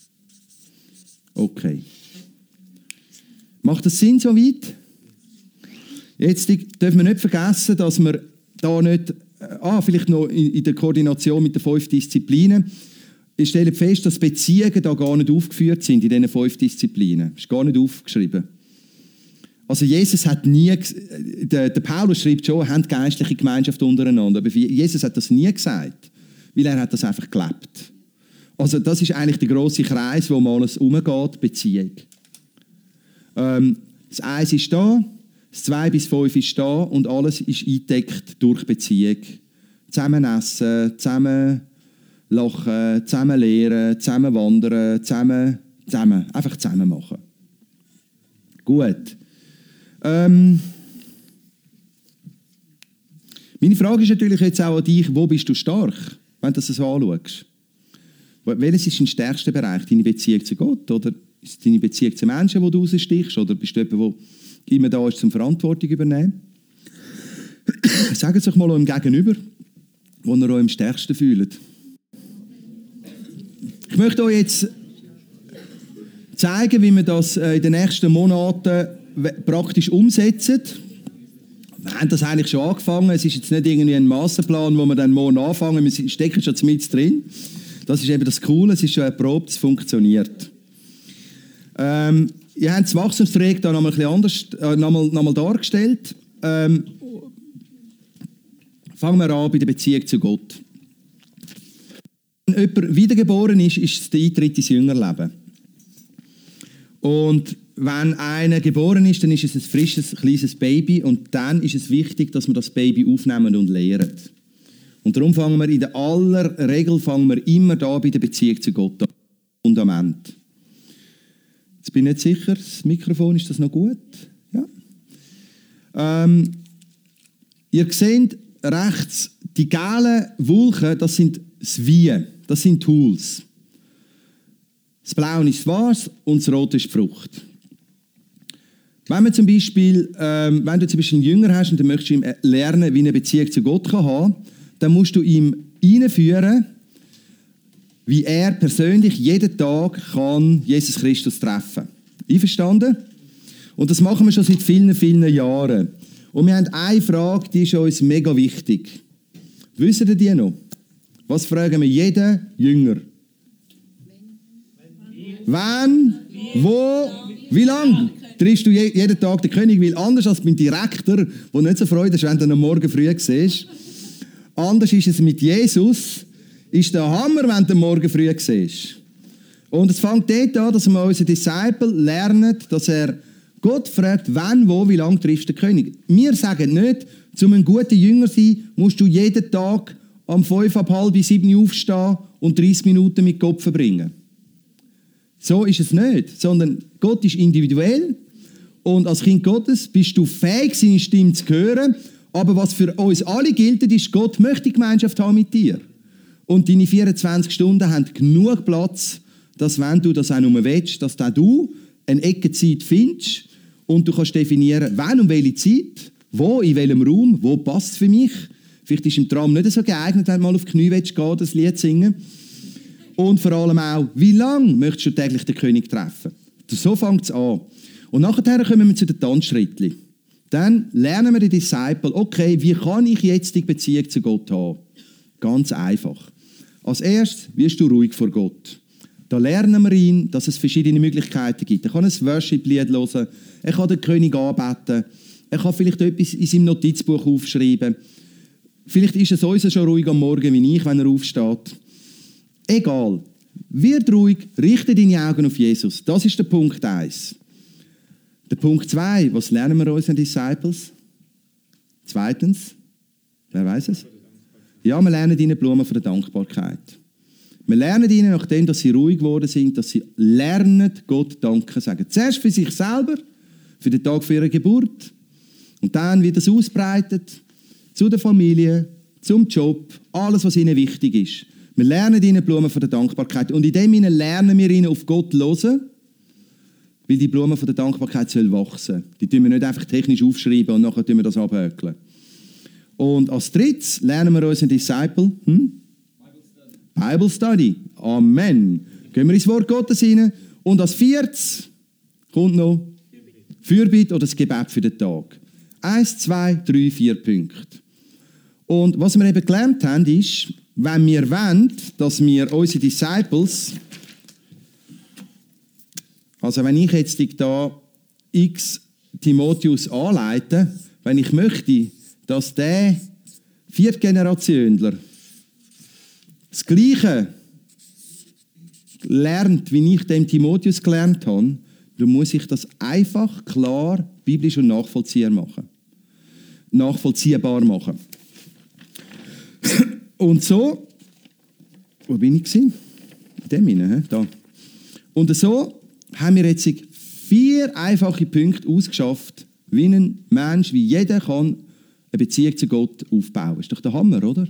Okay. Macht das Sinn soweit? Jetzt dürfen wir nicht vergessen, dass wir da nicht, vielleicht noch in der Koordination mit den 5 Disziplinen, ich stelle fest, dass Beziehungen da gar nicht aufgeführt sind in diesen 5 Disziplinen. Das ist gar nicht aufgeschrieben. Also Jesus hat nie, der Paulus schreibt schon, habt geistliche Gemeinschaft untereinander, aber Jesus hat das nie gesagt, weil er hat das einfach gelebt. Also das ist eigentlich der grosse Kreis, wo man alles umgeht, Beziehung. Das 1 ist da, das 2 bis 5 ist da und alles ist eingedeckt durch Beziehung. Zusammen essen, zusammen lachen, zusammen lehren, zusammen wandern, zusammen. Einfach zusammen machen. Gut. Meine Frage ist natürlich jetzt auch an dich, wo bist du stark, wenn du das so anschaust? Welches ist dein stärkster Bereich? Deine Beziehung zu Gott oder Ist es deine Beziehung zu Menschen, die du rausstichst? Oder bist du jemand, der immer da ist, zum Verantwortung zu übernehmen? Sagt es euch mal eurem Gegenüber, wo ihr euch am stärksten fühlt. Ich möchte euch jetzt zeigen, wie wir das in den nächsten Monaten praktisch umsetzen. Wir haben das eigentlich schon angefangen. Es ist jetzt nicht irgendwie ein Masterplan, wo wir dann morgen anfangen. Wir stecken schon mit drin. Das ist eben das Coole. Es ist schon erprobt, es funktioniert. Ihr habt das Wachstumsprojekt da nochmal ein bisschen anders nochmal dargestellt. Fangen wir an bei der Beziehung zu Gott. Wenn jemand wiedergeboren ist, ist es der Eintritt ins Jüngerleben. Und wenn einer geboren ist, dann ist es ein frisches, kleines Baby und dann ist es wichtig, dass wir das Baby aufnehmen und lehren. Und darum fangen wir in der aller Regel immer da bei der Beziehung zu Gott an. Fundament. Jetzt bin ich nicht sicher, das Mikrofon, ist das noch gut? Ja. Ihr seht rechts, die gelben Wolken, das sind das Wie, das sind Tools. Das Blaue ist das Was und das Rote ist die Frucht. Wenn du zum Beispiel einen Jünger hast und du möchtest ihm lernen, wie eine Beziehung zu Gott kann haben, dann musst du ihm einführen, wie er persönlich jeden Tag kann Jesus Christus treffen. Einverstanden? Und das machen wir schon seit vielen, vielen Jahren. Und wir haben eine Frage, die ist uns mega wichtig. Wisst ihr die noch? Was fragen wir jeden Jünger? Wann? Wo? Wie lang? Triffst du jeden Tag den König? Weil anders als beim Direktor, der nicht so freut ist, wenn du ihn am Morgen früh siehst. Anders ist es mit Jesus. Ist der Hammer, wenn du am Morgen früh siehst. Und es fängt dort an, dass wir unsere Disciple lernen, dass er Gott fragt, wann, wo, wie lange triffst du den König. Wir sagen nicht, um ein guter Jünger zu sein, musst du jeden Tag um 5, halb 7 aufstehen und 30 Minuten mit Kopf verbringen. So ist es nicht, sondern Gott ist individuell und als Kind Gottes bist du fähig, seine Stimme zu hören, aber was für uns alle gilt, ist, Gott möchte Gemeinschaft haben mit dir. Und deine 24 Stunden haben genug Platz, dass wenn du das auch nur willst, dass du eine Ecke Zeit findest und du kannst definieren, wann und welche Zeit, wo, in welchem Raum, wo passt es für mich. Vielleicht ist im Tram nicht so geeignet, wenn du mal auf die Knie willst, das Lied singen. Und vor allem auch, wie lange möchtest du täglich den König treffen? So fängt es an. Und nachher kommen wir zu den Tanzschritten. Dann lernen wir die Disciple, okay, wie kann ich jetzt die Beziehung zu Gott haben? Ganz einfach. Als erstes wirst du ruhig vor Gott. Da lernen wir ihn, dass es verschiedene Möglichkeiten gibt. Er kann ein Worship-Lied hören, er kann den König anbeten, er kann vielleicht etwas in seinem Notizbuch aufschreiben. Vielleicht ist es sowieso schon ruhig am Morgen wie ich, wenn er aufsteht. Egal. Wird ruhig, richte deine Augen auf Jesus. Das ist der Punkt 1. Der Punkt 2, was lernen wir unseren Disciples? Zweitens, wer weiß es? Ja, wir lernen ihnen Blumen von der Dankbarkeit. Wir lernen ihnen, nachdem dass sie ruhig geworden sind, dass sie lernen, Gott Danke sagen. Zuerst für sich selber, für den Tag für ihre Geburt. Und dann wird es ausbreitet zu der Familie, zum Job, alles, was ihnen wichtig ist. Wir lernen ihnen Blumen von der Dankbarkeit. Und in dem lernen wir ihnen auf Gott hören, weil die Blumen von der Dankbarkeit soll wachsen. Die tun wir nicht einfach technisch aufschreiben und nachher tun wir das abhökeln. Und als drittes lernen wir unseren Disciple Bible Study. Amen. Gehen wir ins Wort Gottes rein. Und als viertes kommt noch Fürbitte oder das Gebet für den Tag. 1, 2, 3, 4 Punkte. Und was wir eben gelernt haben, ist, wenn wir wollen, dass wir unsere Disciples, also wenn ich jetzt da X Timotheus anleite, wenn ich möchte, dass der Viertgenerationler das Gleiche lernt, wie ich dem Timotheus gelernt habe, dann muss ich das einfach, klar, biblisch und nachvollziehbar machen. Und so, wo bin ich gewesen? In dem hinein, da. Und so haben wir jetzt 4 einfache Punkte ausgeschafft, wie ein Mensch, wie jeder kann eine Beziehung zu Gott aufbauen. Ist doch der Hammer, oder?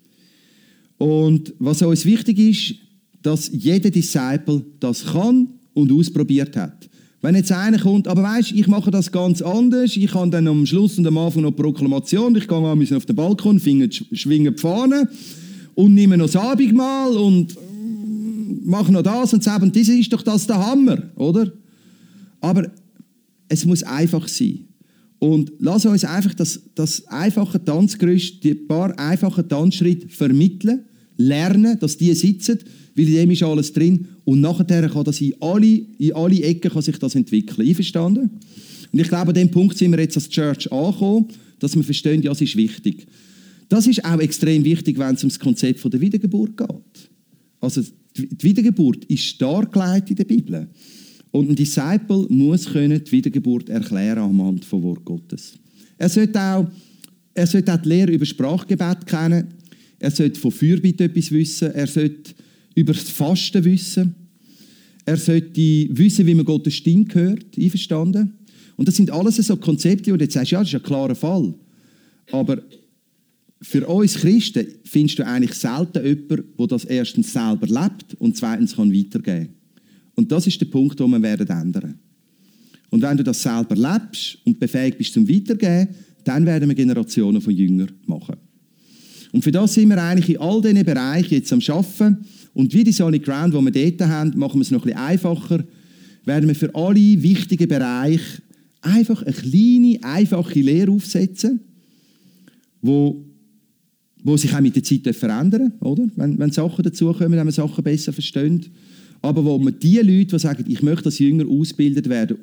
Und was uns wichtig ist, dass jeder Disciple das kann und ausprobiert hat. Wenn jetzt einer kommt, aber weisst, ich mache das ganz anders, ich habe dann am Schluss und am Anfang noch Proklamation, ich gehe mal auf den Balkon, schwinge die Fahne und nehme noch das Abendmahl und mache noch das und das, und das ist doch das der Hammer, oder? Aber es muss einfach sein. Und lass uns einfach das einfache Tanzgerüst, die paar einfachen Tanzschritte vermitteln, lernen, dass die sitzen, weil in dem ist alles drin. Und nachher kann das in alle Ecken kann sich das entwickeln. Einverstanden? Und ich glaube, an dem Punkt sind wir jetzt als Church angekommen, dass wir verstehen, ja, es ist wichtig. Das ist auch extrem wichtig, wenn es um das Konzept der Wiedergeburt geht. Also die Wiedergeburt ist dargelegt in der Bibel. Und ein Disciple muss können die Wiedergeburt erklären anhand vom Wort Gottes. Er sollte auch die Lehre über Sprachgebet kennen. Er sollte von Fürbitte etwas wissen. Er sollte über das Fasten wissen. Er sollte wissen, wie man Gottes Stimme hört. Einverstanden? Und das sind alles so Konzepte, wo du jetzt sagst, ja, das ist ein klarer Fall. Aber für uns Christen findest du eigentlich selten jemanden, der das erstens selber lebt und zweitens kann weitergeben. Und das ist der Punkt, den wir werden ändern. Und wenn du das selber lebst und befähigt bist zum Weitergeben, dann werden wir Generationen von Jüngern machen. Und für das sind wir eigentlich in all diesen Bereichen jetzt am Arbeiten. Und wie die Solid Ground, die wir dort haben, machen wir es noch ein bisschen einfacher. Werden wir für alle wichtigen Bereiche einfach eine kleine, einfache Lehre aufsetzen, wo sich auch mit der Zeit verändern, oder? Wenn Sachen dazukommen, wenn wir Sachen besser verstehen. Aber wo wir die Leute, die sagen, ich möchte als Jünger ausgebildet werden,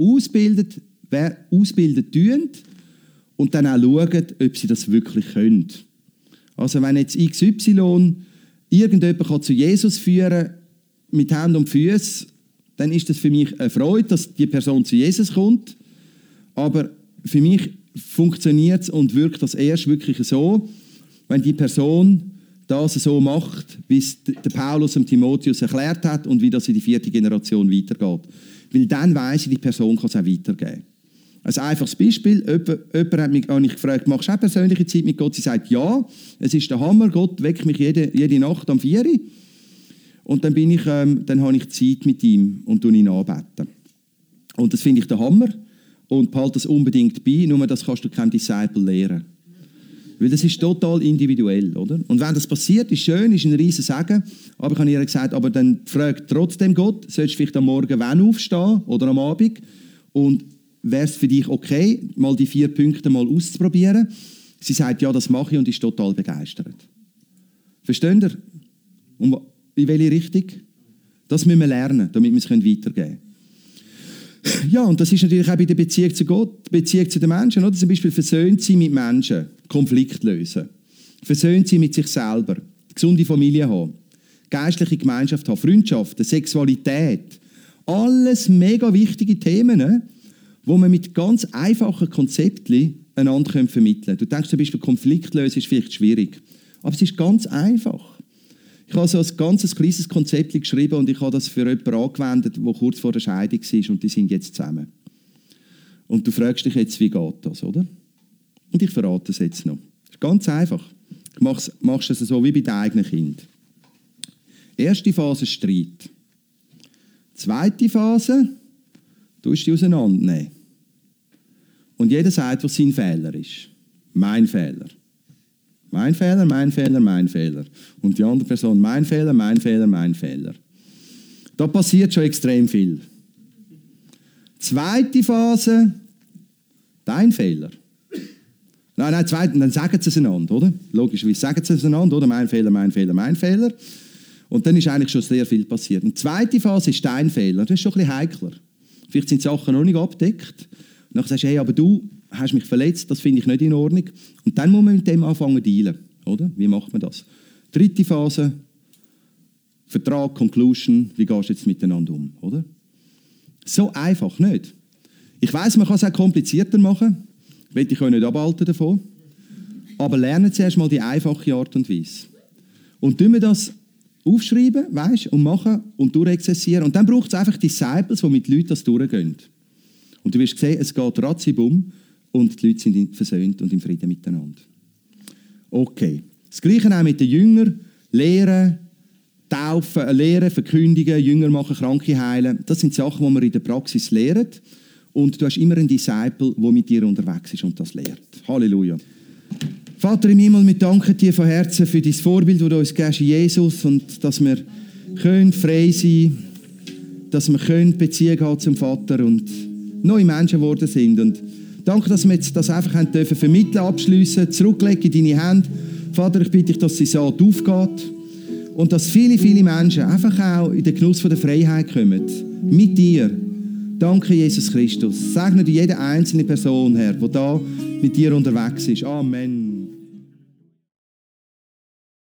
ausbilden tun und dann auch schauen, ob sie das wirklich können. Also wenn jetzt XY irgendjemand zu Jesus führen kann, mit Händen und Füßen, dann ist das für mich eine Freude, dass die Person zu Jesus kommt. Aber für mich funktioniert es und wirkt das erst wirklich so, wenn die Person das so macht, wie es der Paulus dem Timotheus erklärt hat und wie das in die 4. Generation weitergeht. Weil dann weiss ich, die Person kann es auch weitergeben. Ein einfaches Beispiel, jemand hat mich gefragt, machst du auch persönliche Zeit mit Gott? Sie sagt, ja, es ist der Hammer, Gott weckt mich jede Nacht um 4 Uhr. Und dann habe ich Zeit mit ihm und ihn anbeten. Und das finde ich der Hammer und behalte das unbedingt bei, nur das kannst du keinem Disciple lehren. Weil das ist total individuell, oder? Und wenn das passiert, ist schön, ist ein riesen Segen. Aber ich habe ihr gesagt, aber dann fragt trotzdem Gott, sollst du vielleicht am Morgen wann aufstehen oder am Abend? Und wäre es für dich okay, mal die 4 Punkte mal auszuprobieren? Sie sagt, ja, das mache ich und ist total begeistert. Versteht ihr? Und in welche Richtung? Das müssen wir lernen, damit wir es weitergeben können. Ja, und das ist natürlich auch bei der Beziehung zu Gott, Beziehung zu den Menschen. Oder? Zum Beispiel versöhnt sein mit Menschen, Konflikt lösen. Versöhnt sein mit sich selber, gesunde Familie haben, geistliche Gemeinschaft haben, Freundschaften, Sexualität. Alles mega wichtige Themen, wo man mit ganz einfachen Konzepten einander vermitteln können. Du denkst zum Beispiel, Konflikt lösen ist vielleicht schwierig. Aber es ist ganz einfach. Ich habe so ein ganz kleines Konzept geschrieben und ich habe das für jemanden angewendet, der kurz vor der Scheidung war und die sind jetzt zusammen. Und du fragst dich jetzt, wie geht das, oder? Und ich verrate es jetzt noch. Das ist ganz einfach. Du machst es so wie bei deinem eigenen Kind. Erste Phase Streit. Zweite Phase, du musst die auseinandernehmen. Und jeder sagt, was sein Fehler ist. Mein Fehler. Mein Fehler, mein Fehler, mein Fehler. Und die andere Person, mein Fehler, mein Fehler, mein Fehler. Da passiert schon extrem viel. Zweite Phase, dein Fehler. Nein, zweite, dann sagen sie es einander, oder? Logischerweise sagen sie es einander, oder? Mein Fehler, mein Fehler, mein Fehler. Und dann ist eigentlich schon sehr viel passiert. Und die zweite Phase ist dein Fehler. Das ist schon ein bisschen heikler. Vielleicht sind die Sachen noch nicht abgedeckt. Und dann sagst du, hey, aber du hast mich verletzt, das finde ich nicht in Ordnung. Und dann muss man mit dem anfangen zu dealen. Oder? Wie macht man das? Dritte Phase, Vertrag, Conclusion, wie gehst du jetzt miteinander um? Oder? So einfach nicht. Ich weiss, man kann es auch komplizierter machen. Will ich euch nicht abhalten davon. Aber lernen zuerst mal die einfache Art und Weise. Und tun wir das aufschreiben, weißt, und machen und durchexerzieren. Und dann braucht es einfach Disciples, die mit Leuten das durchgehen. Und du wirst sehen, es geht ratzibum und die Leute sind versöhnt und im Frieden miteinander. Okay. Das Gleiche auch mit den Jüngern. Lehren, taufen, lehren, verkündigen, Jünger machen, Kranke heilen. Das sind Sachen, die man in der Praxis lehrt. Und du hast immer einen Disciple, der mit dir unterwegs ist und das lehrt. Halleluja. Vater im Himmel, wir danken dir von Herzen für dein Vorbild, das du uns gibst, Jesus, und dass wir frei sein können, dass wir Beziehung haben zum Vater und neue Menschen geworden sind. Und danke, dass wir jetzt das einfach haben dürfen vermitteln, abschliessen, zurücklegen in deine Hände. Vater, ich bitte dich, dass die Saat aufgeht und dass viele, viele Menschen einfach auch in den Genuss von der Freiheit kommen. Mit dir. Danke, Jesus Christus. Segne dir jede einzelne Person, Herr, die da mit dir unterwegs ist. Amen.